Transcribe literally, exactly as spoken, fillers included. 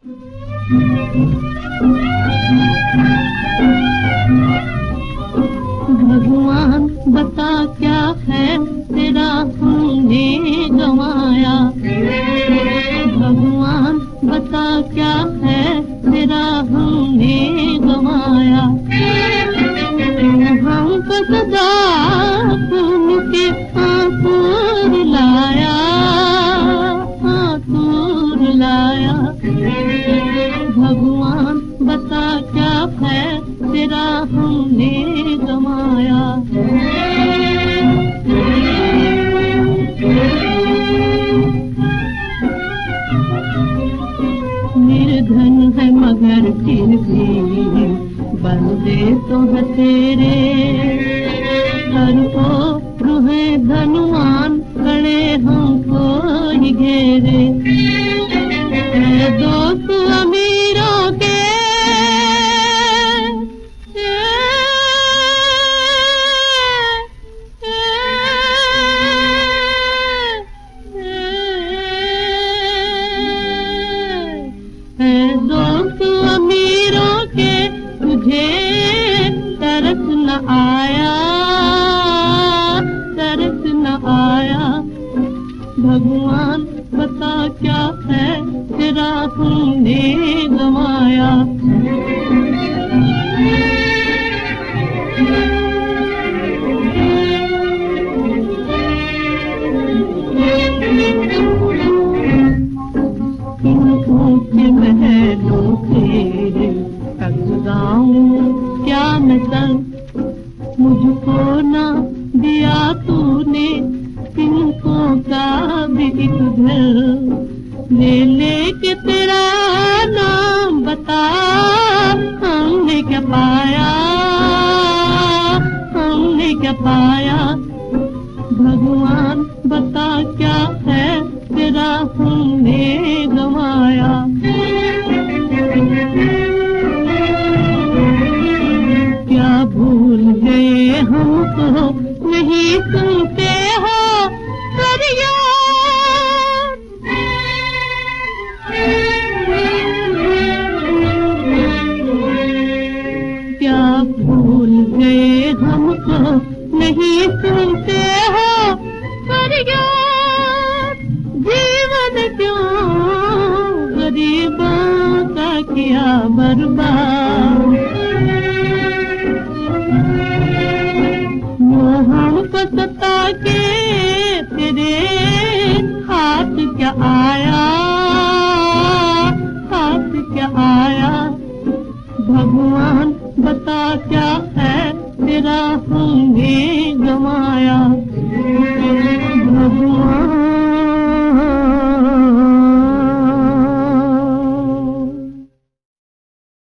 भगवान बता क्या है तेरा हमने गंवाया, भगवान बता क्या है तेरा हमने गंवाया। हमको सदा खून के आंसू रुलाया, आंसू रुलाया। भगवान बता क्या है तेरा हमने गंवाया। निर्धन है मगर फिर भी बंदे तो है तेरे, हर को रूहे धनवान खड़े हमको ही घेरे। दोस्त अमीरों के दोस्त अमीरों के तुझे तरस न आया, तरस न आया। भगवान बता क्या है तेरा हमने गंवाया। ऊंचे महलों के तक गाऊं क्या मैं संग, मुझको ना दिया तूने तिनको का भी एक घर। ले लेके तेरा नाम बता हमने क्या पाया, हमने क्या पाया। भगवान बता क्या है तेरा हमने गंवाया। क्या भूल गए हमको नहीं सुनते हो फरियाद। क्या भूल गए हमको नहीं सुनते हो फरियाद। जीवन क्यों गरीबों का किया बर्बाद। वो हमको सता के तेरे हाथ क्या आया, हाथ क्या आया। भगवान बता क्या है तेरा हमने गंवाया।